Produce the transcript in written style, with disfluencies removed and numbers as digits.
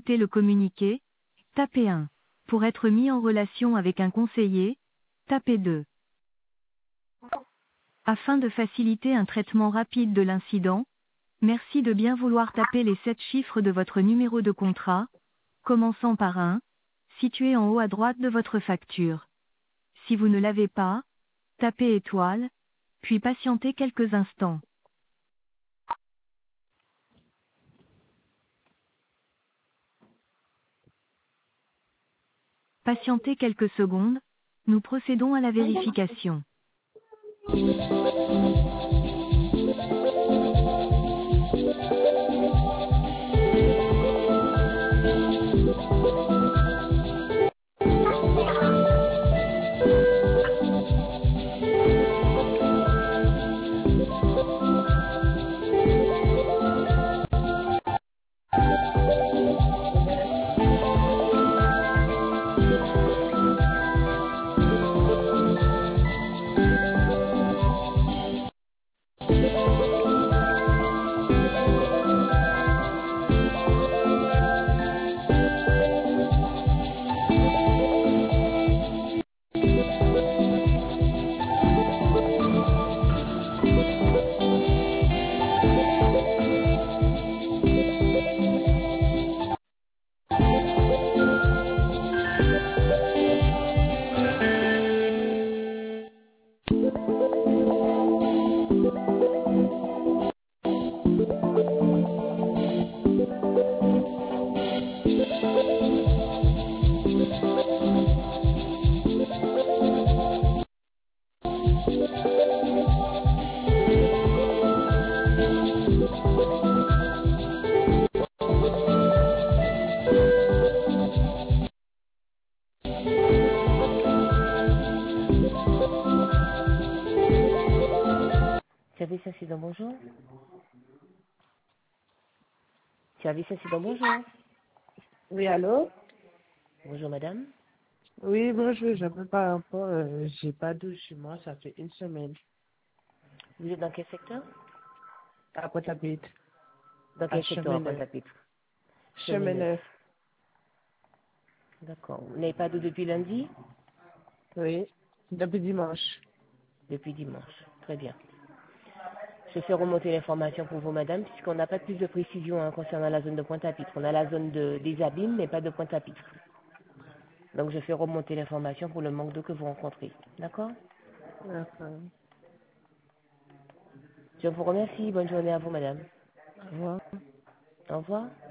écouter le communiqué, tapez 1. Pour être mis en relation avec un conseiller, tapez 2. Afin de faciliter un traitement rapide de l'incident, merci de bien vouloir taper les 7 chiffres de votre numéro de contrat, commençant par 1, situé en haut à droite de votre facture. Si vous ne l'avez pas, tapez étoile, puis patientez quelques instants. Patientez quelques secondes, nous procédons à la vérification. Service incident, bonjour. Service incident, bonjour. Oui, allô? Bonjour madame. Oui, bonjour, j'appelle par rapport, j'ai pas d'eau chez moi, ça fait une semaine. Vous êtes dans quel secteur? À Pointe-à-Pitre, Dans à quel secteur à Chemin Neuf. Pointe-à-Pitre? Chemin Chemin Neuf. Neuf, D'accord. Vous n'avez pas d'eau depuis lundi? oui, depuis dimanche. Depuis dimanche. Très bien. Je fais remonter l'information pour vous madame, puisqu'on n'a pas plus de précision concernant la zone de Pointe-à-Pitre. On a la zone des Abîmes, mais pas de Pointe-à-Pitre. Donc je fais remonter l'information pour le manque d'eau que vous rencontrez. D'accord? D'accord. Je vous remercie. Bonne journée à vous madame. Au revoir. Au revoir.